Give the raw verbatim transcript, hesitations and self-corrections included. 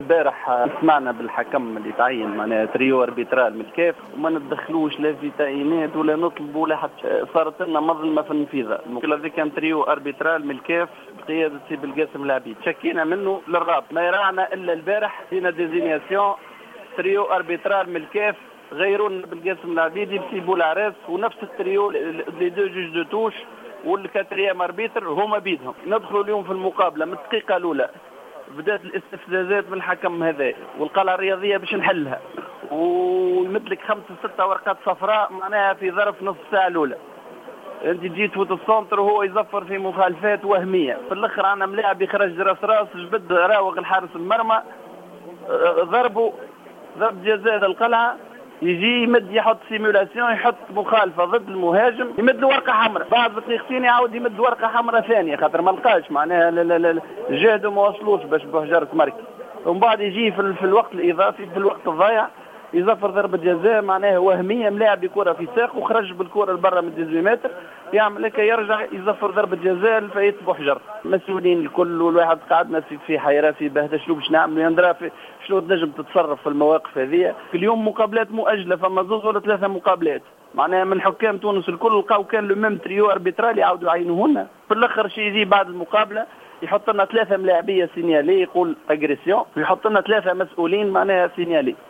البارح سمعنا بالحكم اللي تعين معناها تريو اربيترال من الكاف وما ندخلوش لا في تعيينات ولا نطلب ولا حتى صارت لنا مظلمه في النفيذه. هذا كان تريو اربيترال من الكاف بقياده سي بالقاسم العبيد، شكينا منه للرابط ما يراعنا الا البارح فينا ديزينياسيون تريو اربيترال من الكاف غيرون بالقاسم العبيد يبسي بولعراس ونفس التريو لي دو جوج دو توش والكاتريام اربيتر هما بيدهم. ندخلوا اليوم في المقابله من الدقيقه الاولى بدات الاستفزازات من الحكم هذا والقلعه الرياضيه باش نحلها ويمدلك خمسه سته ورقات صفراء معناها في ظرف نصف ساعه الاولى. انت جيت فوت السونتر وهو يزفر في مخالفات وهميه، في الاخر عنا ملاعب يخرج راس راس جبد راوغ الحارس المرمى ضربوا ضرب جزاء القلعه، يجي يمد يحط سيمولاسيون يحط مخالفه ضد المهاجم يمد له ورقه حمراء، بعد دقيقتين يعاود يمد ورقه حمراء ثانيه خاطر ما لقاش معناها جهده ما وصلوش باش بحجر مركي، ومن بعد يجي في, في الوقت الاضافي في الوقت الضايع يزفر ضربه جزاء معناها وهميه، ملاعب بكره في ساق وخرج بالكره لبرا من ثمانية متر، يعمل هكا يرجع يزفر ضربه جزاء لفايت بحجر. المسؤولين الكل والواحد قعدنا في في حيره في بهذا شنو باش نعملوا يندرى في شنو تنجم تتصرف في المواقف هذه. اليوم مقابلات مؤجله، فما زوج ولا ثلاثه مقابلات معناها من حكام تونس الكل لقاو كان لو ميم تريو اربيترال يعاودوا يعينوهن. في الاخر شيء يجي بعد المقابله يحط لنا ثلاثه ملاعبيه سينيالي يقول اجريسيون ويحط لنا ثلاثه مسؤولين معناها سينيالي.